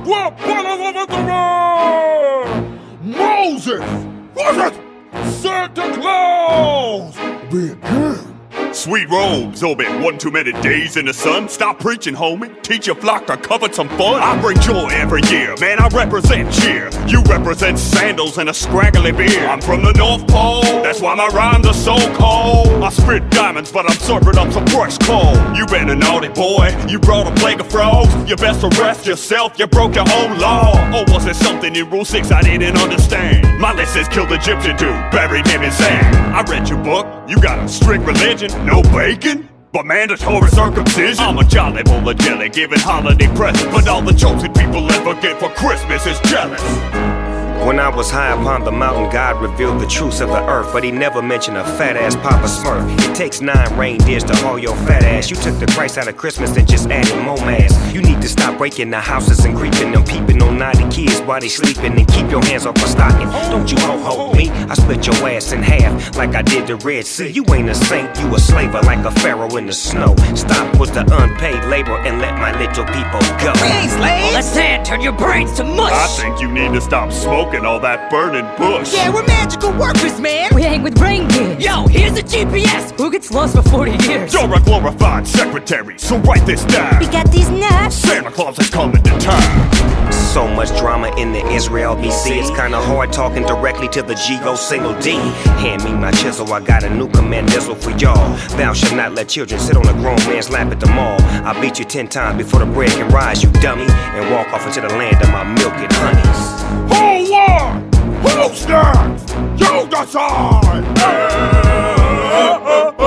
We're bottom of the world! Moses! Was it? Santa Claus! Begin! Sweet robes, orbit one too many days in the sun. Stop preaching, homie. Teach your flock to covet some fun. I bring joy every year, man. I represent cheer. You represent sandals and a scraggly beard. I'm from the North Pole, that's why my rhymes are so cold. I spit diamonds, but I'm serving up some fresh coal. You been a naughty boy, you brought a plague of frogs. You best arrest yourself, you broke your own law. Or was it something in Rule 6 I didn't understand? My list says killed Egyptian dude, buried him in sand. I read your book, you got a strict religion. No bacon, but mandatory circumcision. I'm a jolly bowl of jelly, giving holiday presents, but all the chosen people ever get for Christmas is jealous. When I was high upon the mountain, God revealed the truths of the earth, but he never mentioned a fat-ass Papa Smurf. It takes 9 reindeers to haul your fat ass. You took the Christ out of Christmas and just added more mass. You need to stop breaking the houses and creeping them, peeping on naughty kids while they sleeping, and keep your hands off my stocking. Don't you ho-ho me, I split your ass in half like I did the Red Sea. You ain't a saint, you a slaver like a pharaoh in the snow. Stop with the unpaid labor and let my little people go. We ain't slaves! All that sand turn your brains to mush! I think you need to stop smoking all that burning bush. Yeah, we're magical workers, man! We hang with reindeer. Yo, here's a GPS! Who gets lost for 40 years? You're a glorified secretary, so write this down. We got these nuts. Santa Claus is coming to town. So much drama in the Israel BC. It's kinda hard talking directly to the G-O single D. Hand me my chisel, I got a new command missile for y'all. Thou shalt not let children sit on a grown man's lap at the mall. I'll beat you 10 times before the bread can rise, you dummy, and walk off into the land of my milk and honeys. Who won? Who stands? You decide!